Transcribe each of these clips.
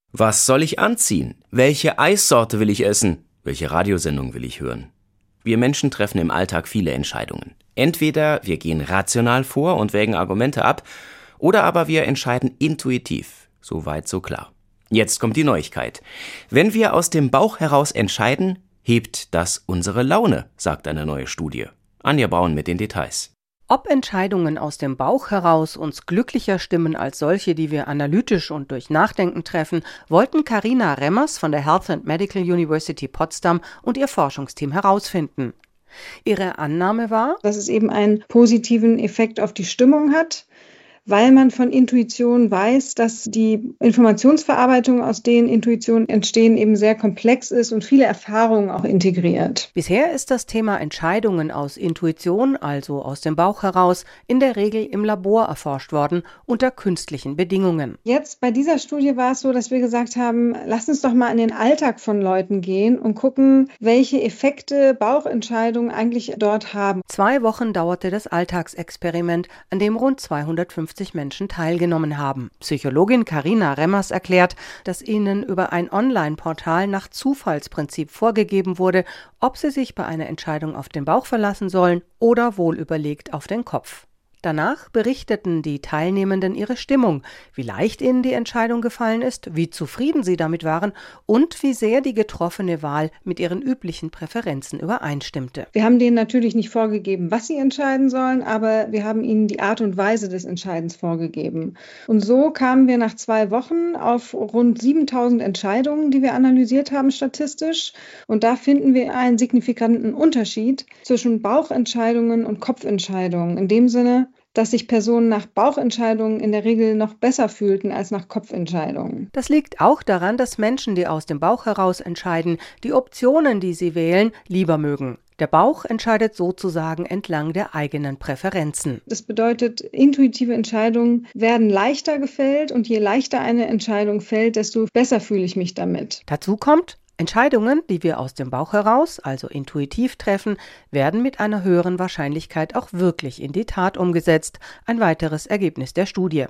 Was soll ich anziehen? Welche Eissorte will ich essen? Welche Radiosendung will ich hören? Wir Menschen treffen im Alltag viele Entscheidungen. Entweder wir gehen rational vor und wägen Argumente ab, oder aber wir entscheiden intuitiv. So weit, so klar. Jetzt kommt die Neuigkeit. Wenn wir aus dem Bauch heraus entscheiden, hebt das unsere Laune, sagt eine neue Studie. Anja Braun mit den Details. Ob Entscheidungen aus dem Bauch heraus uns glücklicher stimmen als solche, die wir analytisch und durch Nachdenken treffen, wollten Carina Remmers von der Health and Medical University Potsdam und ihr Forschungsteam herausfinden. Ihre Annahme war, dass es eben einen positiven Effekt auf die Stimmung hat, weil man von Intuition weiß, dass die Informationsverarbeitung, aus denen Intuitionen entstehen, eben sehr komplex ist und viele Erfahrungen auch integriert. Bisher ist das Thema Entscheidungen aus Intuition, also aus dem Bauch heraus, in der Regel im Labor erforscht worden, unter künstlichen Bedingungen. Jetzt bei dieser Studie war es so, dass wir gesagt haben, lass uns doch mal in den Alltag von Leuten gehen und gucken, welche Effekte Bauchentscheidungen eigentlich dort haben. 2 Wochen dauerte das Alltagsexperiment, an dem rund 250 Menschen teilgenommen haben. Psychologin Carina Remmers erklärt, dass ihnen über ein Online-Portal nach Zufallsprinzip vorgegeben wurde, ob sie sich bei einer Entscheidung auf den Bauch verlassen sollen oder wohlüberlegt auf den Kopf. Danach berichteten die Teilnehmenden ihre Stimmung, wie leicht ihnen die Entscheidung gefallen ist, wie zufrieden sie damit waren und wie sehr die getroffene Wahl mit ihren üblichen Präferenzen übereinstimmte. Wir haben denen natürlich nicht vorgegeben, was sie entscheiden sollen, aber wir haben ihnen die Art und Weise des Entscheidens vorgegeben. Und so kamen wir nach 2 Wochen auf rund 7.000 Entscheidungen, die wir analysiert haben statistisch. Und da finden wir einen signifikanten Unterschied zwischen Bauchentscheidungen und Kopfentscheidungen. In dem Sinne, dass sich Personen nach Bauchentscheidungen in der Regel noch besser fühlten als nach Kopfentscheidungen. Das liegt auch daran, dass Menschen, die aus dem Bauch heraus entscheiden, die Optionen, die sie wählen, lieber mögen. Der Bauch entscheidet sozusagen entlang der eigenen Präferenzen. Das bedeutet, intuitive Entscheidungen werden leichter gefällt und je leichter eine Entscheidung fällt, desto besser fühle ich mich damit. Dazu kommt, Entscheidungen, die wir aus dem Bauch heraus, also intuitiv treffen, werden mit einer höheren Wahrscheinlichkeit auch wirklich in die Tat umgesetzt, ein weiteres Ergebnis der Studie.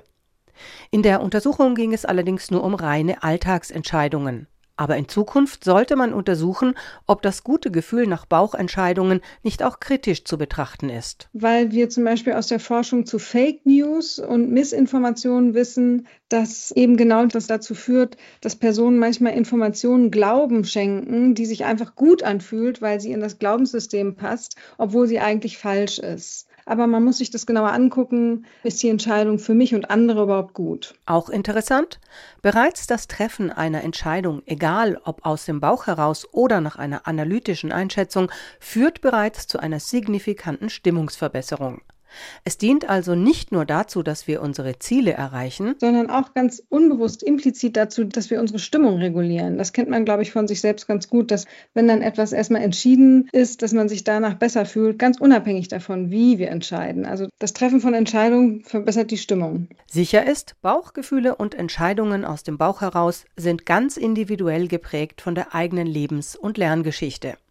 In der Untersuchung ging es allerdings nur um reine Alltagsentscheidungen. Aber in Zukunft sollte man untersuchen, ob das gute Gefühl nach Bauchentscheidungen nicht auch kritisch zu betrachten ist. Weil wir zum Beispiel aus der Forschung zu Fake News und Missinformationen wissen, dass eben genau das dazu führt, dass Personen manchmal Informationen Glauben schenken, die sich einfach gut anfühlt, weil sie in das Glaubenssystem passt, obwohl sie eigentlich falsch ist. Aber man muss sich das genauer angucken, ist die Entscheidung für mich und andere überhaupt gut. Auch interessant, bereits das Treffen einer Entscheidung, egal ob aus dem Bauch heraus oder nach einer analytischen Einschätzung, führt bereits zu einer signifikanten Stimmungsverbesserung. Es dient also nicht nur dazu, dass wir unsere Ziele erreichen, sondern auch ganz unbewusst, implizit dazu, dass wir unsere Stimmung regulieren. Das kennt man, glaube ich, von sich selbst ganz gut, dass wenn dann etwas erstmal entschieden ist, dass man sich danach besser fühlt, ganz unabhängig davon, wie wir entscheiden. Also das Treffen von Entscheidungen verbessert die Stimmung. Sicher ist, Bauchgefühle und Entscheidungen aus dem Bauch heraus sind ganz individuell geprägt von der eigenen Lebens- und Lerngeschichte.